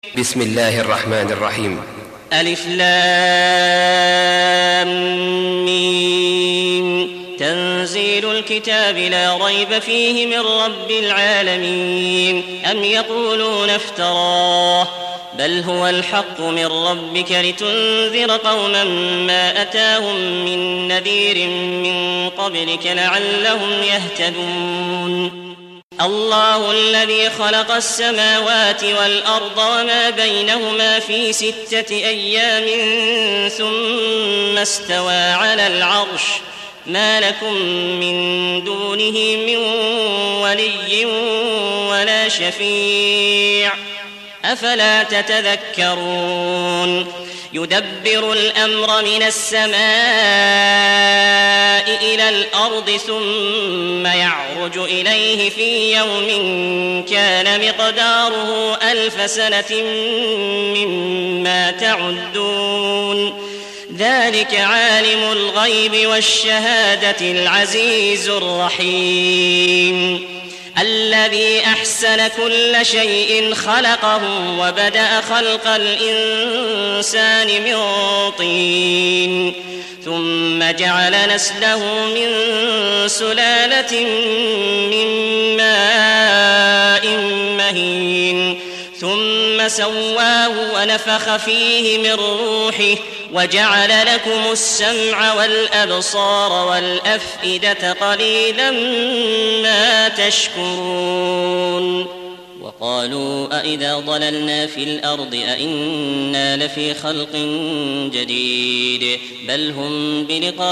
بسم الله الرحمن الرحيم. ألف لام ميم. تنزيل الكتاب لا ريب فيه من رب العالمين. أم يقولون افتراه بل هو الحق من ربك لتنذر قوما ما أتاهم من نذير من قبلك لعلهم يهتدون. الله الذي خلق السماوات والأرض وما بينهما في 6 أيام ثم استوى على العرش ما لكم من دونه من ولي ولا شفيع أفلا تتذكرون. يدبر الأمر من السماء إلى الأرض ثم يعرج إليه في يوم كان مقداره 1000 سنة مما تعدون. ذلك عالم الغيب والشهادة العزيز الرحيم. الذي أحسن كل شيء خلقه وبدأ خلق الإنسان من طين ثم جعل نسله من سلالة من ماء مهين ثم سواه ونفخ فيه من روحه وجعل لكم السمع والأبصار والأفئدة قليلا ما تشكرون. وقالوا أإذا ضللنا في الأرض أإنا لفي خلق جديد بل هم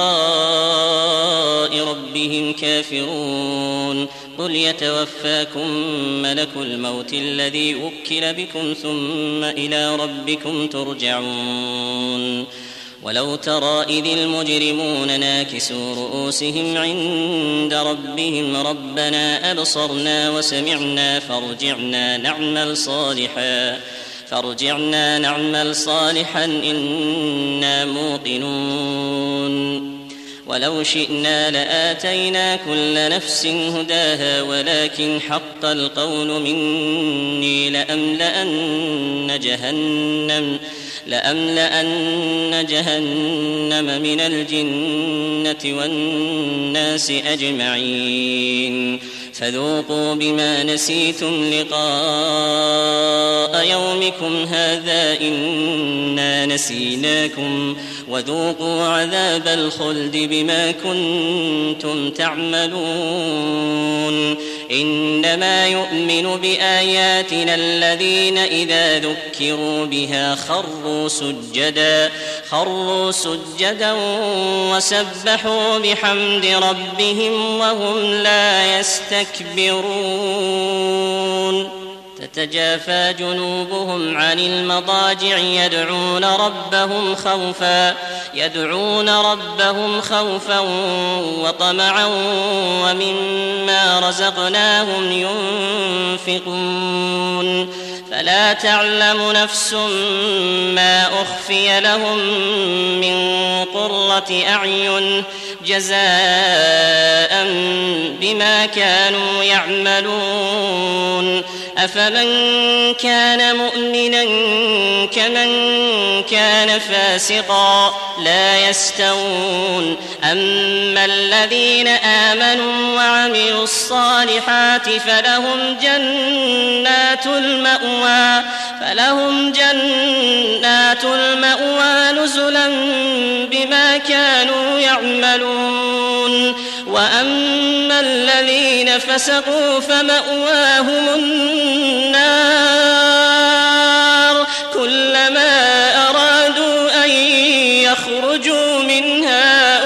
بلقاء ربهم كافرون. قل يتوفاكم ملك الموت الذي وكل بكم ثم إلى ربكم ترجعون. ولو ترى إذ المجرمون ناكسوا رؤوسهم عند ربهم ربنا أبصرنا وسمعنا فارجعنا نعمل صالحا إنا موقنون. ولو شئنا لآتينا كل نفس هداها ولكن حق القول مني لأملأن جهنم من الجنة والناس أجمعين. فذوقوا بما نسيتم لقاء يومكم هذا إنا نسيناكم وذوقوا عذاب الخلد بما كنتم تعملون. إنما يؤمن بآياتنا الذين إذا ذكروا بها خروا سجدا وسبحوا بحمد ربهم وهم لا يستكبرون. تتجافى جنوبهم عن المضاجع يدعون ربهم خوفا وطمعا ومما رزقناهم ينفقون. فلا تعلم نفس ما أخفي لهم من قرة أعين جزاء بما كانوا يعملون. أفمن كان مؤمنا كمن كان فاسقا لا يستوون. أما الذين آمنوا وعملوا الصالحات فلهم جنات المأوى نزلا بما كانوا يعملون. وأما الذين فسقوا فمأواهم النار كلما أرادوا أن يخرجوا منها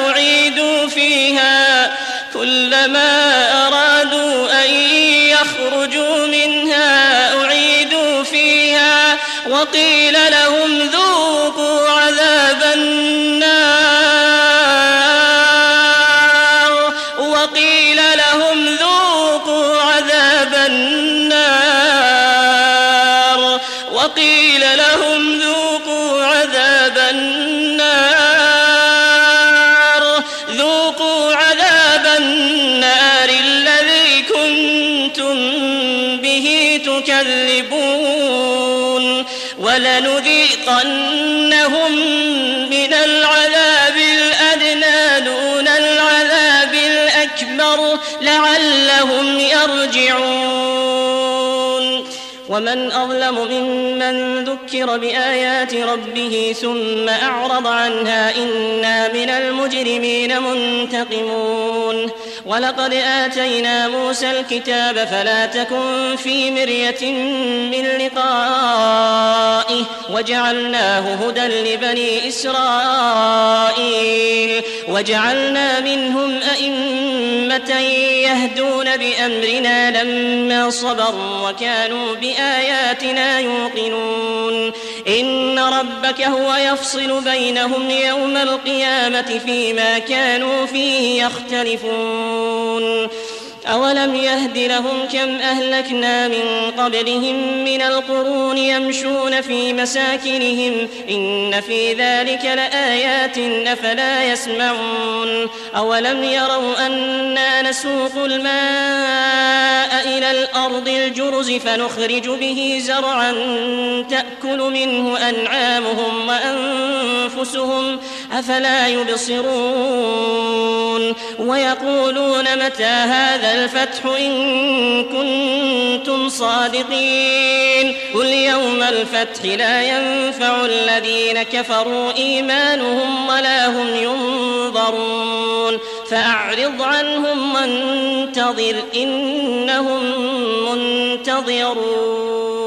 أعيدوا فيها وقيل لهم ذوقوا عذاب النار تكذبون ولنذيقنهم من العذاب الأدنى دون العذاب الأكبر لعلهم يرجعون. ومن أظلم ممن ذكر بآيات ربه ثم أعرض عنها إنا من المجرمين منتقمون. ولقد آتينا موسى الكتاب فلا تكن في مرية من لقائه وجعلناه هدى لبني إسرائيل وجعلنا منهم أئمة يهدون بأمرنا لما صبروا وكانوا بآياتنا يوقنون. إن ربك هو يفصل بينهم يوم القيامة فيما كانوا فيه يختلفون. أولم يهد لهم كم أهلكنا من قبلهم من القرون يمشون في مساكنهم إن في ذلك لآيات أفلا يسمعون. أولم يروا أنا نسوق الماء إلى الأرض الجرز فنخرج به زرعا تأكل منه أنعامهم وأنفسهم أفلا يبصرون. ويقولون متى هذا الفتح إن كنتم صادقين قل يوم الفتح لا ينفع الذين كفروا إيمانهم ولا هم ينظرون. فأعرض عنهم وانتظر إنهم منتظرون.